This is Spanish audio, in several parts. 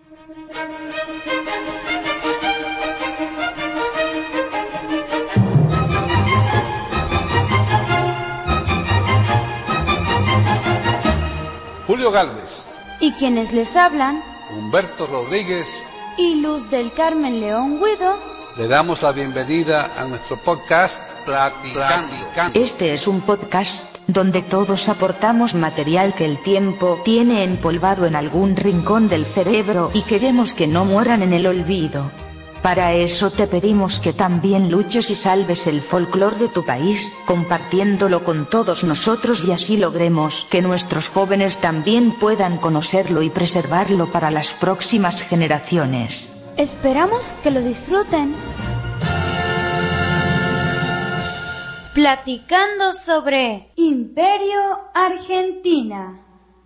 Julio Gálvez. Y quienes les hablan, Humberto Rodríguez y Luz del Carmen León Guido, le damos la bienvenida a nuestro podcast Platicando. Este es un podcast donde todos aportamos material que el tiempo tiene empolvado en algún rincón del cerebro y queremos que no mueran en el olvido. Para eso te pedimos que también luches y salves el folclore de tu país, compartiéndolo con todos nosotros y así logremos que nuestros jóvenes también puedan conocerlo y preservarlo para las próximas generaciones. Esperamos que lo disfruten. Platicando sobre Imperio Argentina.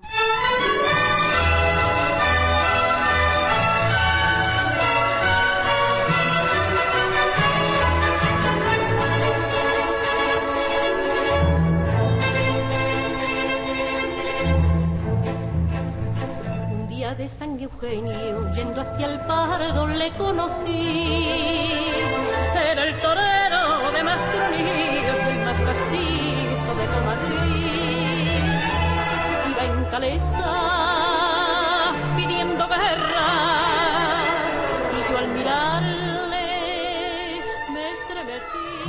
De San Eugenio, yendo hacia el Pardo le conocí. Era el torero de Mastronillo, el más castizo de todo Madrid. Iba en calesa pidiendo guerra, y yo al mirarle me estremecí.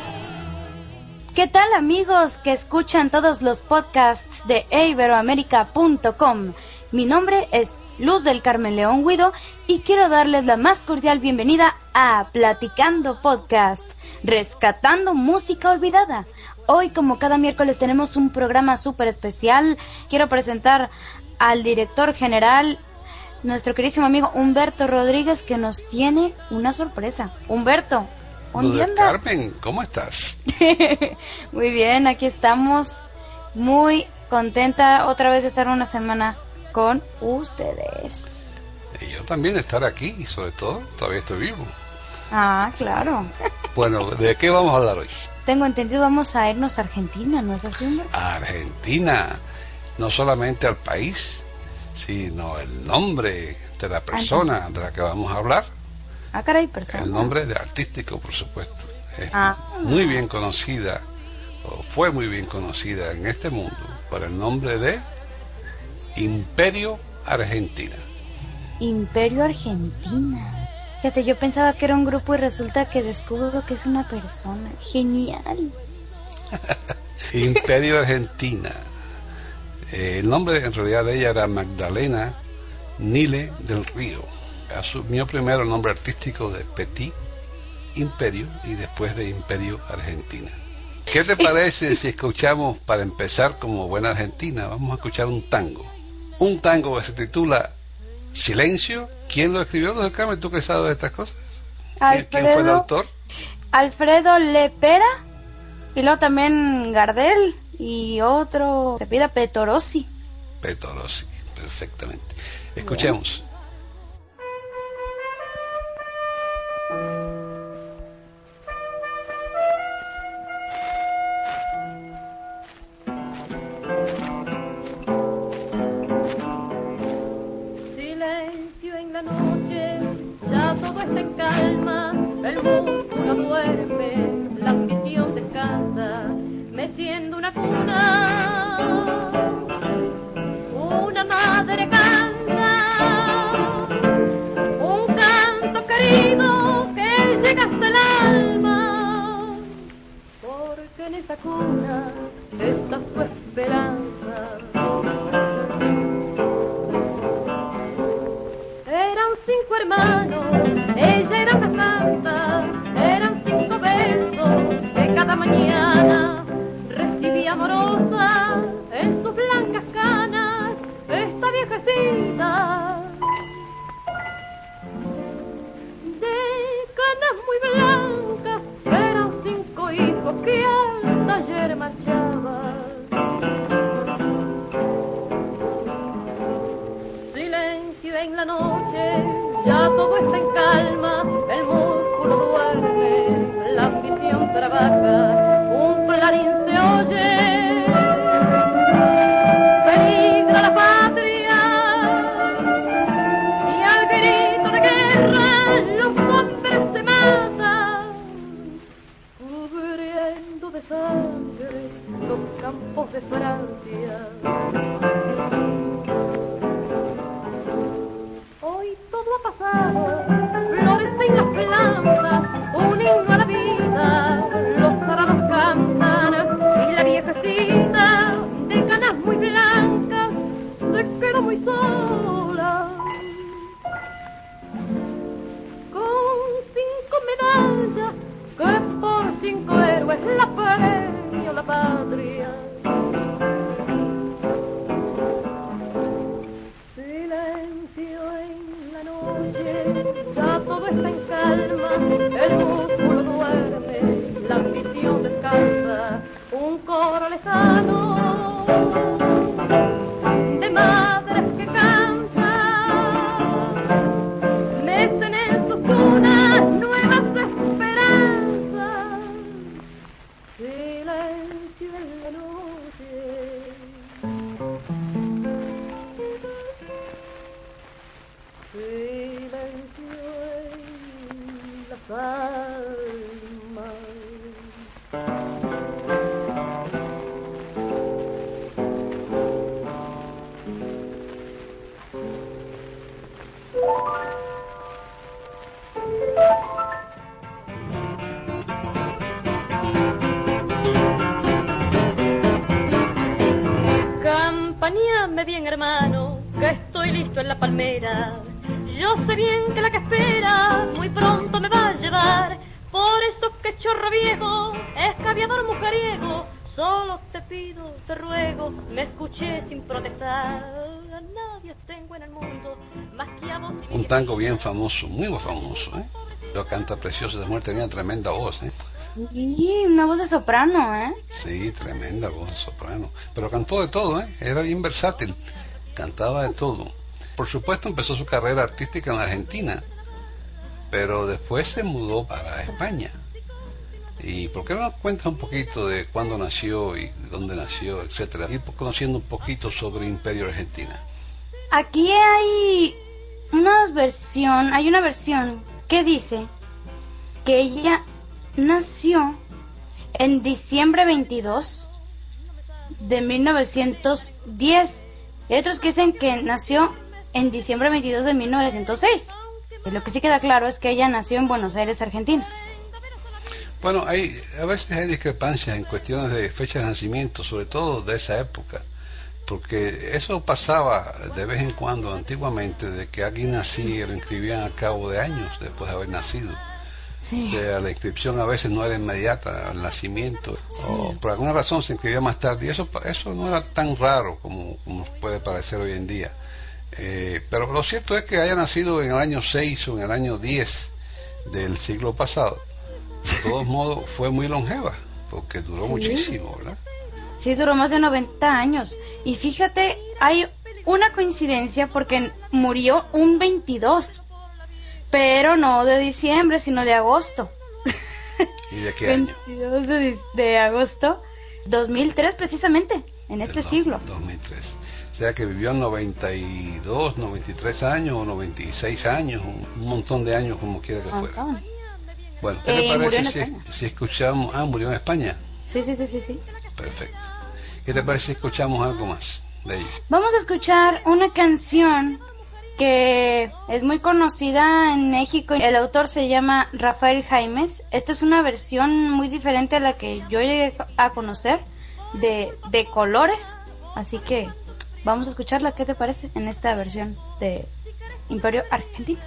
¿Qué tal, amigos que escuchan todos los podcasts de iberoamerica.com? Mi nombre es Luz del Carmen León Guido y quiero darles la más cordial bienvenida a Platicando Podcast, rescatando música olvidada. Hoy, como cada miércoles, tenemos un programa súper especial. Quiero presentar al director general, nuestro queridísimo amigo Humberto Rodríguez, que nos tiene una sorpresa. Humberto, ¿dónde andas? Carmen, ¿cómo estás? Muy bien, aquí estamos. Muy contenta otra vez de estar una semana con ustedes. Y yo también estar aquí, y sobre todo, todavía estoy vivo. Ah, claro. Bueno, ¿de qué vamos a hablar hoy? Tengo entendido, vamos a irnos a Argentina, ¿no es así, hombre? A Argentina, no solamente al país, sino el nombre de la persona de la que vamos a hablar. Ah, caray, persona. El nombre de artístico, por supuesto. Es muy bien conocida, o fue muy bien conocida en este mundo, por el nombre de Imperio Argentina. Imperio Argentina. Fíjate, yo pensaba que era un grupo y resulta que descubro que es una persona. Genial. Imperio Argentina. El nombre en realidad de ella era Magdalena Nile del Río. Asumió primero el nombre artístico de Petit Imperio y después de Imperio Argentina. ¿Qué te parece si escuchamos, para empezar como buena argentina, vamos a escuchar un tango? Un tango que se titula Silencio. ¿Quién lo escribió, Luz del Carmen? ¿Tú que sabes de estas cosas? ¿Quién fue el autor? Alfredo Lepera. Y luego también Gardel. Y otro, se pide Petorossi. Petorossi, perfectamente. Escuchemos. Peligra la patria y al hermano, que estoy listo en la palmera. Yo sé bien que la que espera muy pronto me va a llevar. Por eso que chorro viejo, escabiador mujeriego, solo te pido, te ruego, me escuché sin protestar. A nadie tengo en el mundo más que a vos. Un tango bien famoso, muy famoso, ¿eh? Lo canta precioso, esa mujer tenía tremenda voz, ¿eh? Sí, una voz de soprano, ¿eh? Sí, tremenda voz de soprano. Pero cantó de todo, ¿eh? Era bien versátil, cantaba de todo. Por supuesto empezó su carrera artística en la Argentina, pero después se mudó para España. ¿Y por qué no nos cuentas un poquito de cuándo nació y dónde nació, etcétera? Ir conociendo un poquito sobre Imperio Argentina. Aquí hay una versión que dice que ella nació en diciembre 22 de 1910. Hay otros que dicen que nació en diciembre 22 de 1906. Lo que sí queda claro es que ella nació en Buenos Aires, Argentina. Bueno, a veces hay discrepancias en cuestiones de fecha de nacimiento, sobre todo de esa época, porque eso pasaba de vez en cuando antiguamente, de que alguien nacía y lo inscribían al cabo de años después de haber nacido. Sí. O sea, la inscripción a veces no era inmediata al nacimiento, Sí. o por alguna razón se inscribía más tarde, y eso no era tan raro como puede parecer hoy en día. Pero lo cierto es que haya nacido en el año 6 o en el año 10 del siglo pasado. De todos modos fue muy longeva, porque duró muchísimo, ¿verdad? Sí, duró más de 90 años. Y fíjate, hay una coincidencia porque murió un 22, pero no de diciembre, sino de agosto. ¿Y de qué año? 22 de agosto, 2003 precisamente, en este siglo. 2003. O sea que vivió 92, 93 años o 96 años, un montón de años como quiera que fuera. Bueno, ¿qué te parece si escuchamos? Murió en España. Sí. Perfecto. ¿Qué te parece si escuchamos algo más de ella? Vamos a escuchar una canción que es muy conocida en México. El autor se llama Rafael Jaimes. Esta es una versión muy diferente a la que yo llegué a conocer de Colores. Así que vamos a escucharla. ¿Qué te parece en esta versión de Imperio Argentina?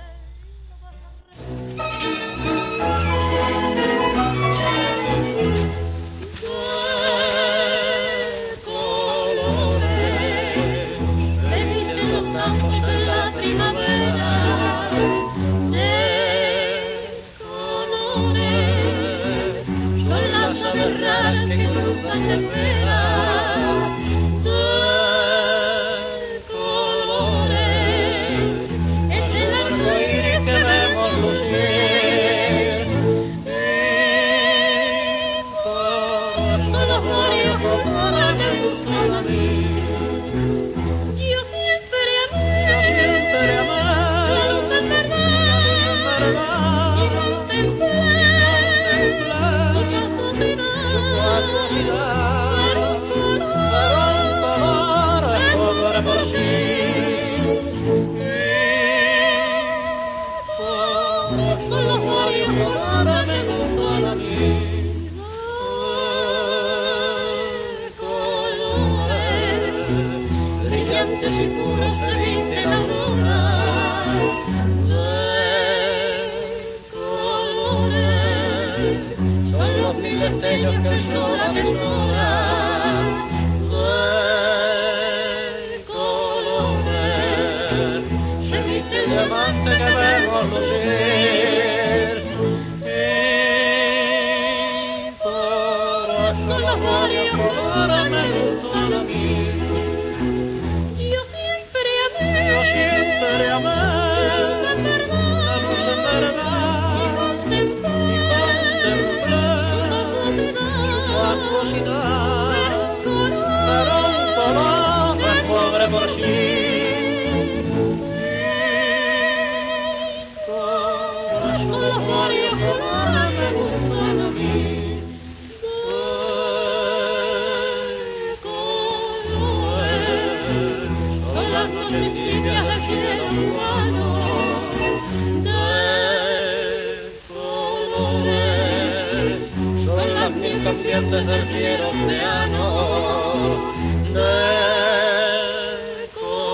Del fiero océano de colores.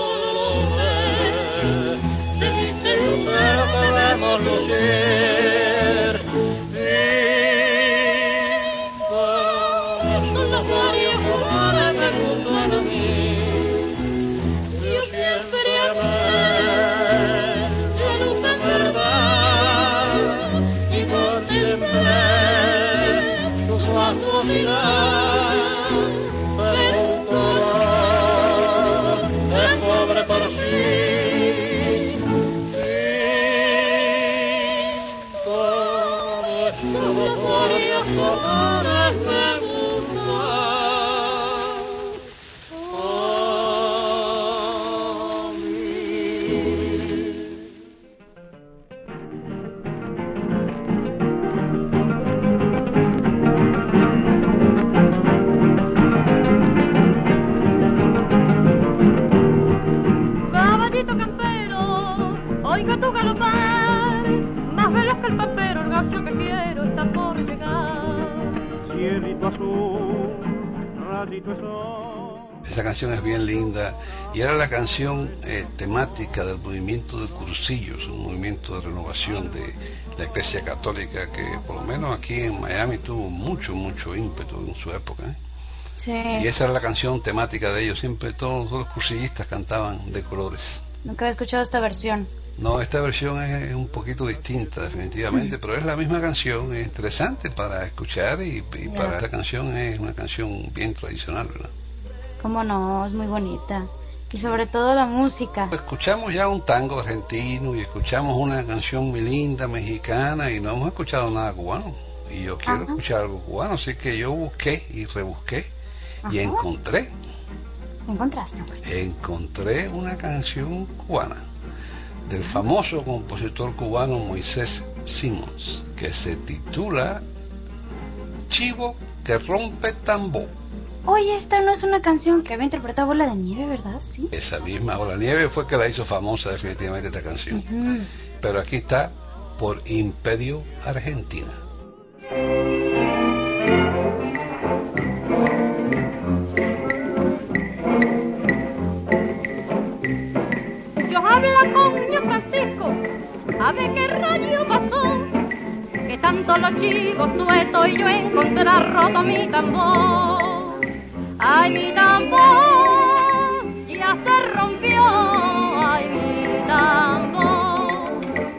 Caballito campero, oiga tu galopar, más veloz que el papero, el gaucho que quiero está por llegar. Cielito azul, rayito de sol. Esa canción es bien linda y era la canción temática del movimiento de cursillos, un movimiento de renovación de la Iglesia Católica que por lo menos aquí en Miami tuvo mucho ímpetu en su época, ¿eh? Sí. Y esa era la canción temática de ellos, siempre todos los cursillistas cantaban de colores. Nunca había escuchado esta versión. No, esta versión es un poquito distinta definitivamente, pero es la misma canción, es interesante para escuchar y para esta canción es una canción bien tradicional, ¿verdad? Cómo no, es muy bonita. Y sobre todo la música. Escuchamos ya un tango argentino y escuchamos una canción muy linda mexicana y no hemos escuchado nada cubano. Y yo quiero escuchar algo cubano, así que yo busqué y rebusqué y encontré. ¿Qué encontraste? Encontré una canción cubana del famoso compositor cubano Moisés Simons que se titula Chivo que rompe tambor. Oye, esta no es una canción que había interpretado Bola de Nieve, ¿verdad? Sí. Esa misma Bola de Nieve fue que la hizo famosa definitivamente esta canción. Pero aquí está por Imperio Argentina. Yo habla con ño Francisco, a ver qué rayo pasó, que tanto los chivos tuetos y yo encontrar roto mi tambor. Ay, mi tambor ya se rompió, ay, mi tambor.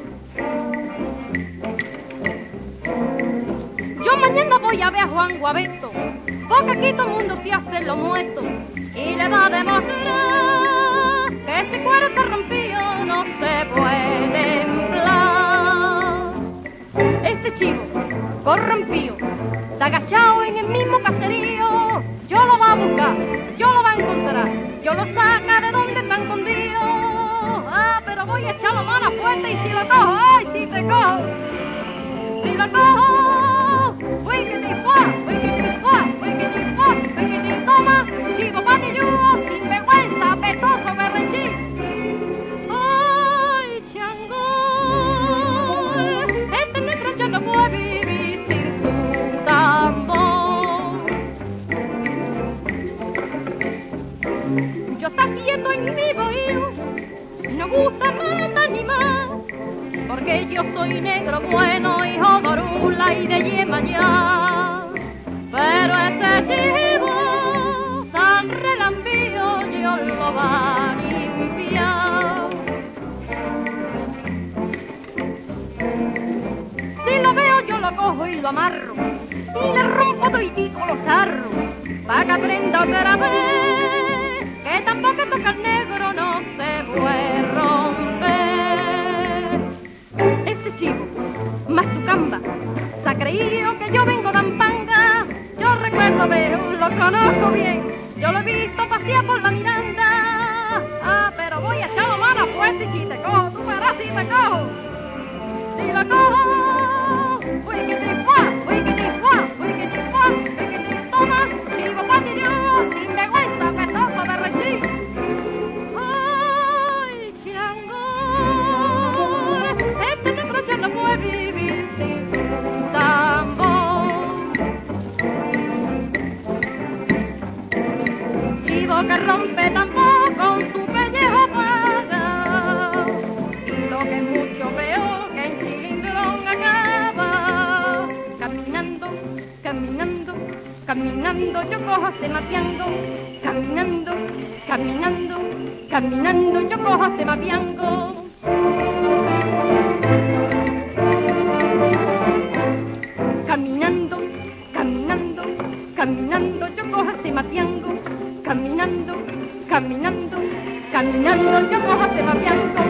Yo mañana voy a ver a Juan Guabeto, porque aquí todo el mundo se hace lo muerto y le va a demostrar que este cuero que rompió no se puede emplar. Este chivo corrompido está agachado en el mismo caserío. Yo lo va a buscar, yo lo va a encontrar, yo lo saca de donde está escondido. Ah, pero voy a echar la mano fuerte y si lo cojo, ay, si te cojo, si lo cojo, wickety fuá, wickety fuá, wickety fuá, wickety toma, chivo patilludo, sin vergüenza, petoso, berrechí. Ay, chango, este negro ya no puede vivir sin su tambor. Yo está quieto en mi bohío, no gusta mata ni más, porque yo soy negro bueno, hijo de Orula y de Yemayá. Pero este chivo tan relambío Dios lo va a limpiar. Si lo veo yo lo cojo y lo amarro, y le rompo doitico los tarros, pa' que aprenda otra vez, que tampoco toca el negro no se puede romper. Este chivo, más su camba, se ha creído que yo vengo de Ampanga. Yo recuerdo verlo, lo conozco bien, yo lo he visto pasear por la Miranda. Ah, pero voy a echar la mano fuerte y si te cojo, tú verás si te cojo. Si lo cojo, wickety fuá, wickety fuá, wickety fuá, wickety toma, chivo patilludo, sin vergüenza, petoso, berrechí. Ay, chango, este negro ya no puede vivir sin su tambor. Chivo que rompe tambor con su pellejo paga, y lo que es mucho peor, que en cilindrón acaba. Caminando, caminando, caminando, yo cojo se mapeando. Caminando, caminando, caminando, yo cojo se mapeando. Caminando, caminando, caminando, yo cojo se mapeando. Caminando, caminando, caminando, yo cojo se mapeando.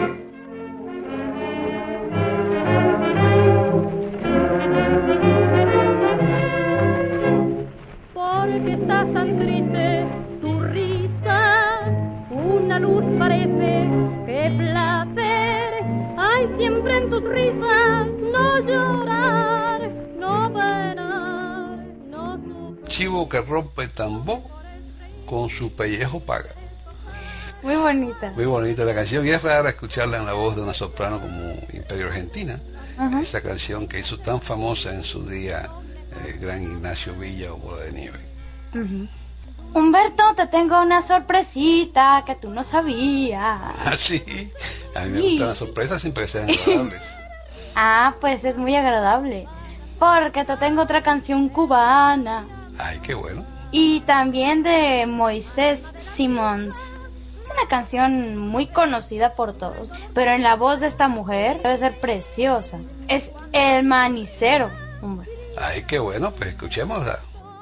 Porque estás tan triste, tu risa, una luz parece que qué placer hay siempre en tus risas, no llorar, no penar, no sufrir. Chivo que rompe tambor, con su pellejo paga. Muy bonita. Muy bonita la canción, y es rara escucharla en la voz de una soprano como Imperio Argentina. Esa canción que hizo tan famosa en su día Gran Ignacio Villa o Bola de Nieve. Humberto, te tengo una sorpresita que tú no sabías. Ah, sí. A mí me gustan las sorpresas siempre que sean agradables. Ah, pues es muy agradable. Porque te tengo otra canción cubana. Ay, qué bueno. Y también de Moisés Simons. Es una canción muy conocida por todos, pero en la voz de esta mujer debe ser preciosa. Es El Manicero, Humberto. Ay, qué bueno, pues escuchémosla.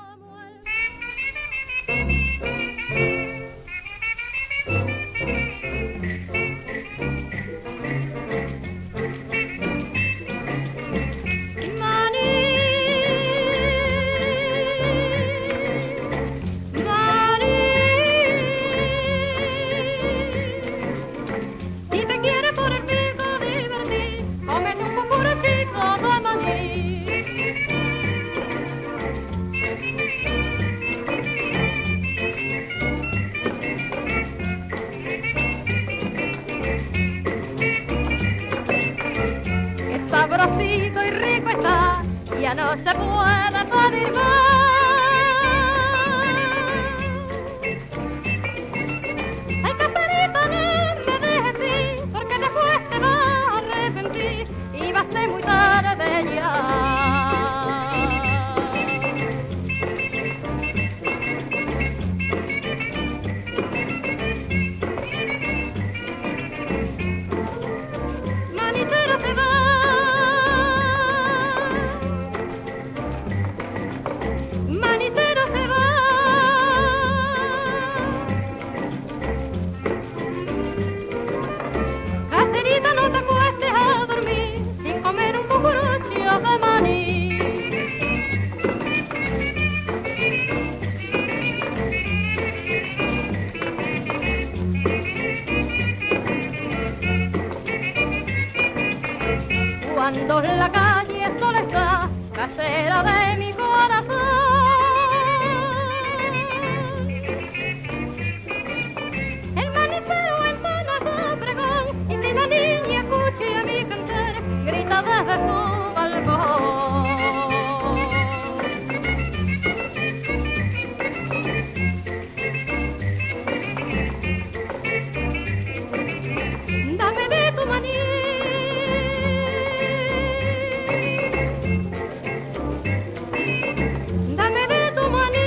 Sabrosito y rico está, ya no se puede pedir más. Ay, Caperita, no me dejes ir, porque después te vas a arrepentir y va a ser muy tarde ya. Manicero se va. Manicero se va. Caserita, no te acuestes a dormir sin comer un cucurucho de maní. Cuando la calle sola está, casera de mi corazón, el manicero entona su pregón, y si la niña escucha mi cantar, grita desde su balcón. Dame de tu maní. Dame de tu maní.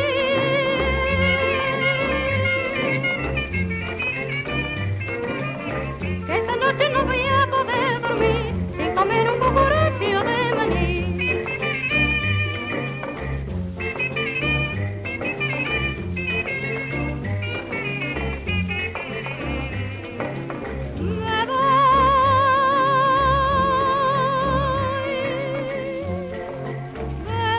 Que esta noche no voy a poder dormir sin comer un cucurucho de maní. Me voy. Me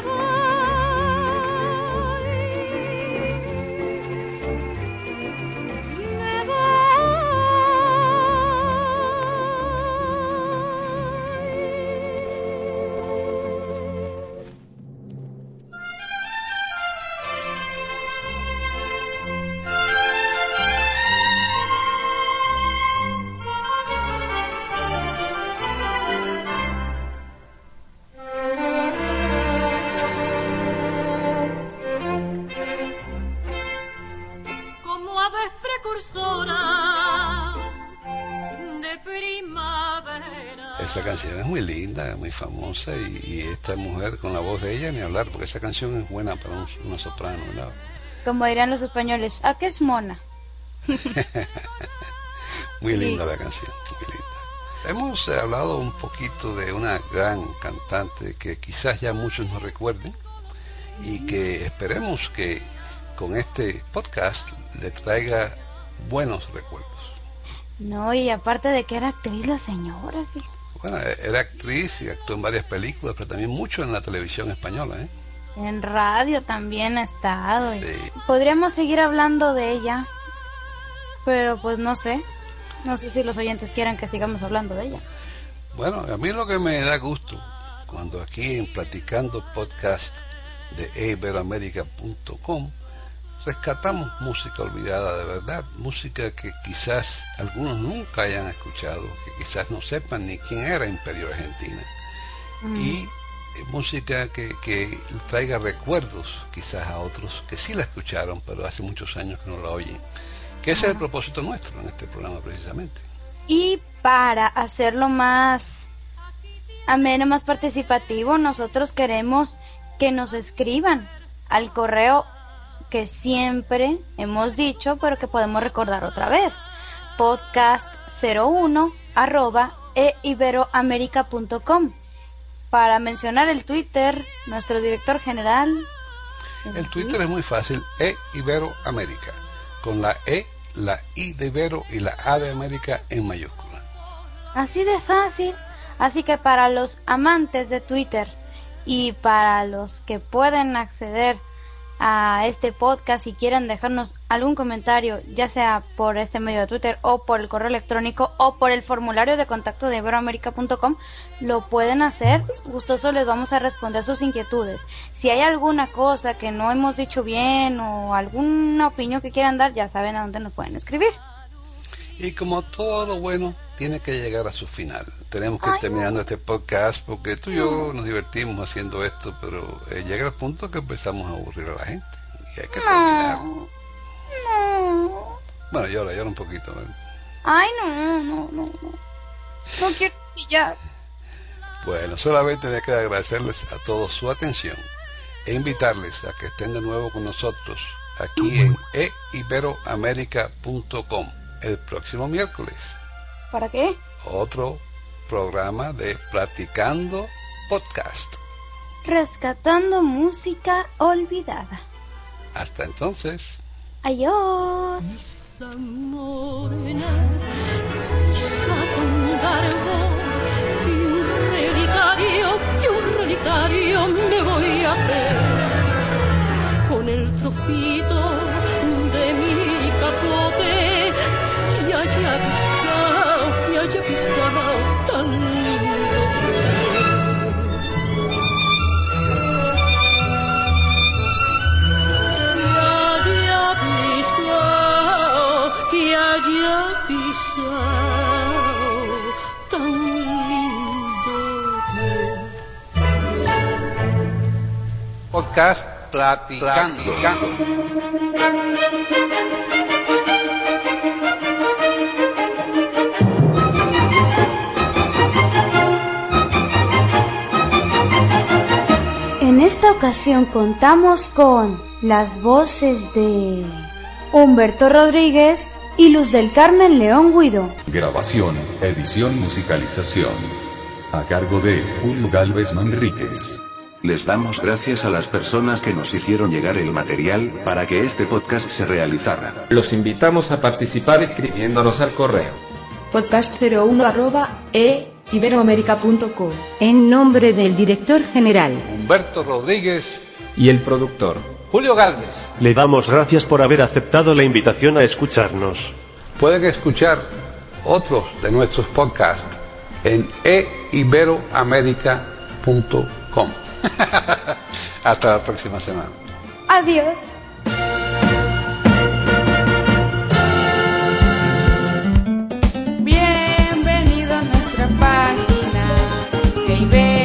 como aves precursora de primavera. Esa canción es muy linda, muy famosa, y esta mujer con la voz de ella ni hablar, porque esa canción es buena para una soprano, ¿verdad? Como dirán los españoles, ¿a qué es mona? Muy linda la canción, muy linda. Hemos hablado un poquito de una gran cantante que quizás ya muchos no recuerden y que esperemos que con este podcast le traiga buenos recuerdos. No, y aparte de que era actriz la señora, fíjate. Bueno, era actriz y actuó en varias películas, pero también mucho en la televisión española, ¿eh? En radio también ha estado. Sí. Podríamos seguir hablando de ella, pero pues no sé. No sé si los oyentes quieran que sigamos hablando de ella. Bueno, a mí lo que me da gusto cuando aquí en Platicando Podcast de iberoamerica.com rescatamos música olvidada de verdad, música que quizás algunos nunca hayan escuchado, que quizás no sepan ni quién era Imperio Argentina, y música que traiga recuerdos quizás a otros que sí la escucharon, pero hace muchos años que no la oyen, que ese es el propósito nuestro en este programa precisamente. Y para hacerlo más ameno, más participativo, nosotros queremos que nos escriban al correo que siempre hemos dicho, pero que podemos recordar otra vez: podcast01@eiberoamerica.com. Para mencionar el Twitter, nuestro director general. El Twitter es muy fácil: iberoamerica, con la E, la I de Ibero y la A de América en mayúscula. Así de fácil. Así que para los amantes de Twitter y para los que pueden acceder a este podcast y quieran dejarnos algún comentario, ya sea por este medio de Twitter o por el correo electrónico o por el formulario de contacto de iberoamerica.com, lo pueden hacer. Gustosos les vamos a responder sus inquietudes. Si hay alguna cosa que no hemos dicho bien o alguna opinión que quieran dar, ya saben a dónde nos pueden escribir. Y como todo lo bueno tiene que llegar a su final, tenemos que ir terminando este podcast, porque tú y yo nos divertimos haciendo esto, pero llega el punto que empezamos a aburrir a la gente y hay que terminar. No. Bueno, llora un poquito, ¿eh? Ay, no quiero pillar. Bueno, solamente me queda agradecerles a todos su atención e invitarles a que estén de nuevo con nosotros aquí en iberoamerica.com el próximo miércoles. ¿Para qué? Otro programa de Platicando Podcast. Rescatando música olvidada. Hasta entonces. Adiós. Lisa morena, lisa con garbo, y un relicario me voy a hacer con el trocito de mi capote que haya pisado tan lindo que haya pisado tan lindo. Podcast Platicando. En esta ocasión contamos con las voces de Humberto Rodríguez y Luz del Carmen León Guido. Grabación, edición, musicalización. A cargo de Julio Gálvez Manríquez. Les damos gracias a las personas que nos hicieron llegar el material para que este podcast se realizara. Los invitamos a participar escribiéndonos al correo podcast01@iberoamerica.com. En nombre del director general Humberto Rodríguez y el productor Julio Gálvez, le damos gracias por haber aceptado la invitación a escucharnos. pueden escuchar otros de nuestros podcasts en iberoamerica.com. Hasta la próxima semana. Adiós. Bienvenido a nuestra página